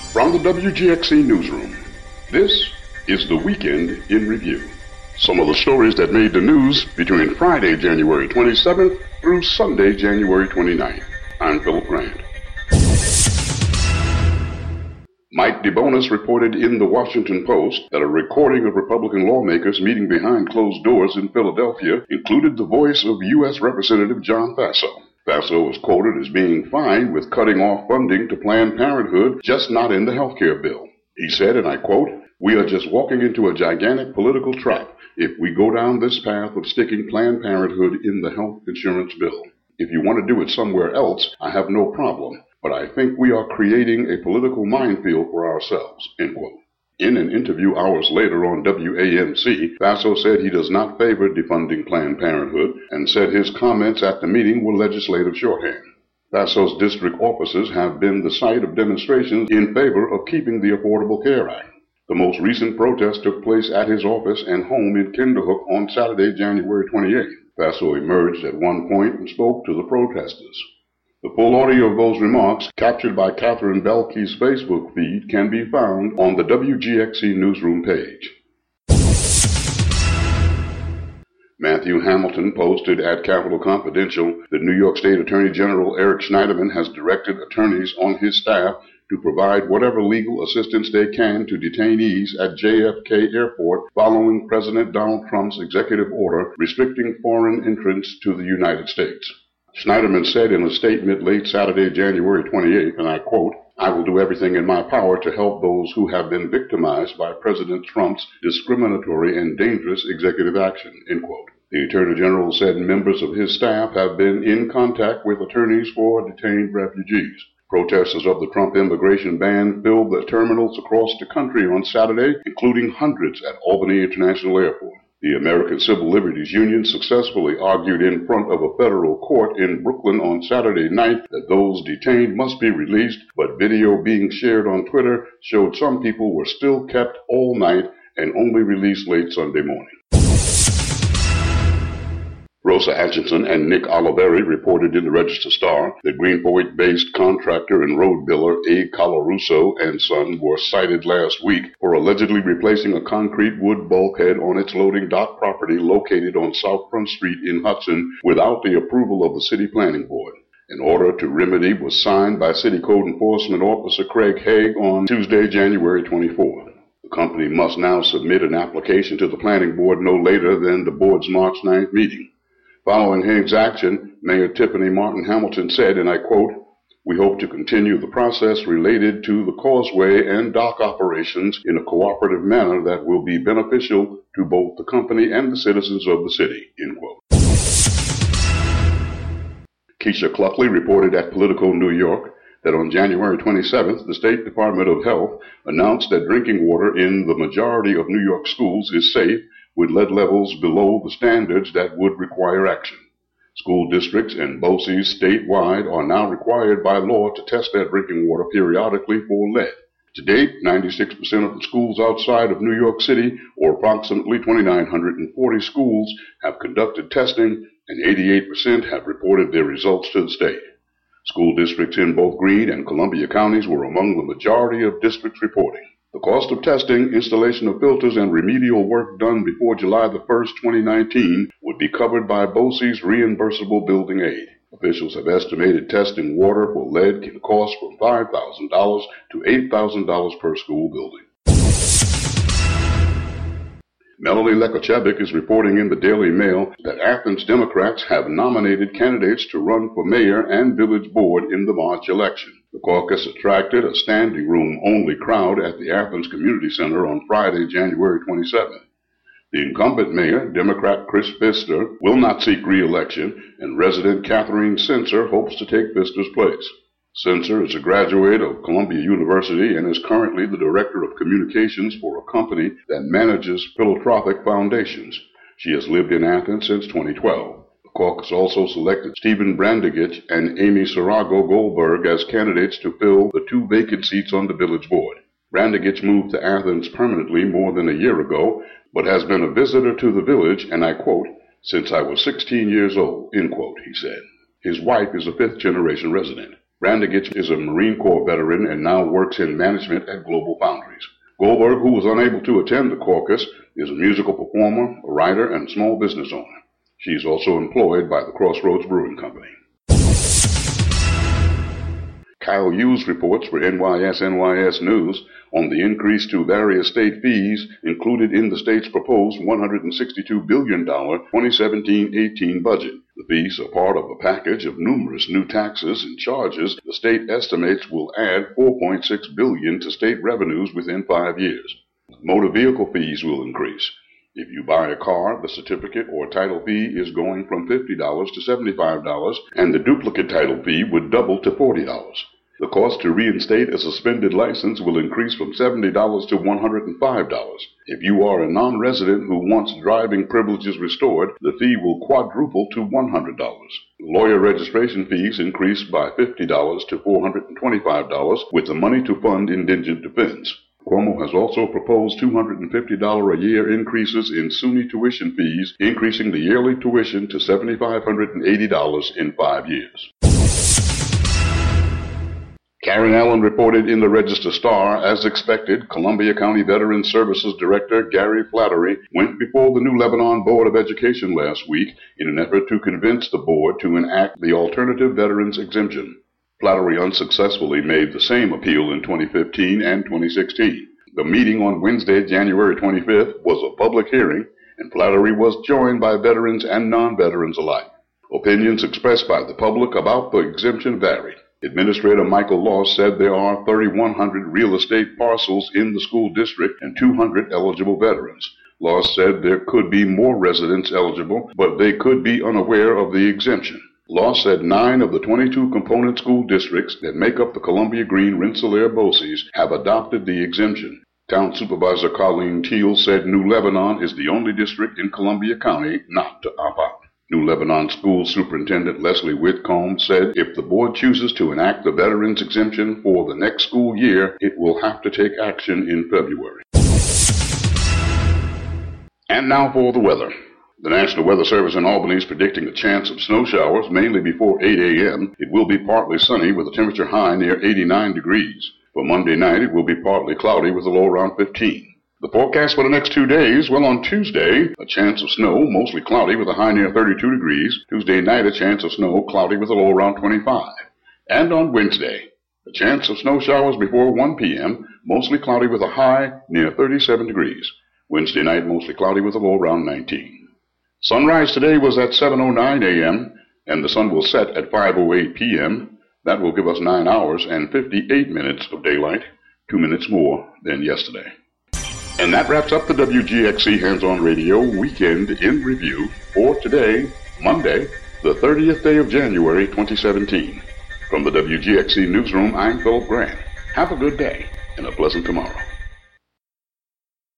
From the WGXC Newsroom, this is the Weekend in Review. Some of the stories that made the news between Friday, January 27th through Sunday, January 29th. I'm Philip Grant. Mike DeBonis reported in the Washington Post that a recording of Republican lawmakers meeting behind closed doors in Philadelphia included the voice of U.S. Representative John Faso. Faso was quoted as being fine with cutting off funding to Planned Parenthood, just not in the health care bill. He said, and I quote, "We are just walking into a gigantic political trap if we go down this path of sticking Planned Parenthood in the health insurance bill. If you want to do it somewhere else, I have no problem. But I think we are creating a political minefield for ourselves," end quote. In an interview hours later on WAMC, Faso said he does not favor defunding Planned Parenthood and said his comments at the meeting were legislative shorthand. Faso's district offices have been the site of demonstrations in favor of keeping the Affordable Care Act. The most recent protest took place at his office and home in Kinderhook on Saturday, January 28th. Faso emerged at one point and spoke to the protesters. The full audio of those remarks, captured by Catherine Belkey's Facebook feed, can be found on the WGXC Newsroom page. Matthew Hamilton posted at Capitol Confidential that New York State Attorney General Eric Schneiderman has directed attorneys on his staff to provide whatever legal assistance they can to detainees at JFK Airport following President Donald Trump's executive order restricting foreign entrance to the United States. Schneiderman said in a statement late Saturday, January 28th, and I quote, "I will do everything in my power to help those who have been victimized by President Trump's discriminatory and dangerous executive action," end quote. The Attorney General said members of his staff have been in contact with attorneys for detained refugees. Protesters of the Trump immigration ban filled the terminals across the country on Saturday, including hundreds at Albany International Airport. The American Civil Liberties Union successfully argued in front of a federal court in Brooklyn on Saturday night that those detained must be released, but video being shared on Twitter showed some people were still kept all night and only released late Sunday morning. Rosa Atchison and Nick Oliveri reported in the Register-Star that Greenpoint-based contractor and road builder A. Colarusso and Son were cited last week for allegedly replacing a concrete wood bulkhead on its loading dock property located on South Front Street in Hudson without the approval of the City Planning Board. An order to remedy was signed by City Code Enforcement Officer Craig Haig on Tuesday, January 24th. The company must now submit an application to the Planning Board no later than the board's March 9th meeting. Following Haig's action, Mayor Tiffany Martin Hamilton said, and I quote, "We hope to continue the process related to the causeway and dock operations in a cooperative manner that will be beneficial to both the company and the citizens of the city," end quote. Keisha Cluckley reported at Politico New York that on January 27th, the State Department of Health announced that drinking water in the majority of New York schools is safe, with lead levels below the standards that would require action. School districts and BOCES statewide are now required by law to test their drinking water periodically for lead. To date, 96% of the schools outside of New York City, or approximately 2,940 schools, have conducted testing, and 88% have reported their results to the state. School districts in both Greene and Columbia counties were among the majority of districts reporting. The cost of testing, installation of filters, and remedial work done before July the 1st, 2019 would be covered by BOCES reimbursable building aid. Officials have estimated testing water for lead can cost from $5,000 to $8,000 per school building. Melanie Lekochevik is reporting in the Daily Mail that Athens Democrats have nominated candidates to run for mayor and village board in the March election. The caucus attracted a standing room only crowd at the Athens Community Center on Friday, January 27th. The incumbent mayor, Democrat Chris Pfister, will not seek re-election, and resident Catherine Sensor hopes to take Pfister's place. Sensor is a graduate of Columbia University and is currently the director of communications for a company that manages philanthropic foundations. She has lived in Athens since 2012. The caucus also selected Stephen Brandegich and Amy Sarago Goldberg as candidates to fill the 2 vacant seats on the village board. Brandegich moved to Athens permanently more than a year ago, but has been a visitor to the village, and I quote, "since I was 16 years old," end quote, he said. His wife is a 5th-generation resident. Brandegich is a Marine Corps veteran and now works in management at Global Foundries. Goldberg, who was unable to attend the caucus, is a musical performer, a writer, and small business owner. She is also employed by the Crossroads Brewing Company. Kyle Hughes reports for NYS News on the increase to various state fees included in the state's proposed $162 billion 2017-18 budget. The fees are part of a package of numerous new taxes and charges the state estimates will add $4.6 billion to state revenues within 5 years. Motor vehicle fees will increase. If you buy a car, the certificate or title fee is going from $50 to $75, and the duplicate title fee would double to $40. The cost to reinstate a suspended license will increase from $70 to $105. If you are a non-resident who wants driving privileges restored, the fee will quadruple to $100. Lawyer registration fees increase by $50 to $425 with the money to fund indigent defense. Cuomo has also proposed $250 a year increases in SUNY tuition fees, increasing the yearly tuition to $7,580 in 5 years. Karen Allen reported in the Register-Star, as expected, Columbia County Veterans Services Director Gary Flattery went before the New Lebanon Board of Education last week in an effort to convince the board to enact the alternative veterans exemption. Flattery unsuccessfully made the same appeal in 2015 and 2016. The meeting on Wednesday, January 25th, was a public hearing, and Flattery was joined by veterans and non-veterans alike. Opinions expressed by the public about the exemption varied. Administrator Michael Loss said there are 3,100 real estate parcels in the school district and 200 eligible veterans. Loss said there could be more residents eligible, but they could be unaware of the exemption. Loss said 9 of the 22 component school districts that make up the Columbia Green Rensselaer-Bossies have adopted the exemption. Town Supervisor Colleen Teal said New Lebanon is the only district in Columbia County not to opt out. New Lebanon School Superintendent Leslie Whitcomb said if the board chooses to enact the veterans exemption for the next school year, it will have to take action in February. And now for the weather. The National Weather Service in Albany is predicting a chance of snow showers mainly before 8 a.m. It will be partly sunny with a temperature high near 89 degrees. For Monday night, it will be partly cloudy with a low around 15. The forecast for the next 2 days, well, on Tuesday, a chance of snow, mostly cloudy with a high near 32 degrees. Tuesday night, a chance of snow, cloudy with a low around 25. And on Wednesday, a chance of snow showers before 1 p.m., mostly cloudy with a high near 37 degrees. Wednesday night, mostly cloudy with a low around 19. Sunrise today was at 7:09 a.m., and the sun will set at 5:08 p.m. That will give us 9 hours and 58 minutes of daylight, 2 minutes more than yesterday. And that wraps up the WGXC Hands-On Radio Weekend in Review for today, Monday, the 30th day of January 2017. From the WGXC Newsroom, I'm Philip Grant. Have a good day and a pleasant tomorrow.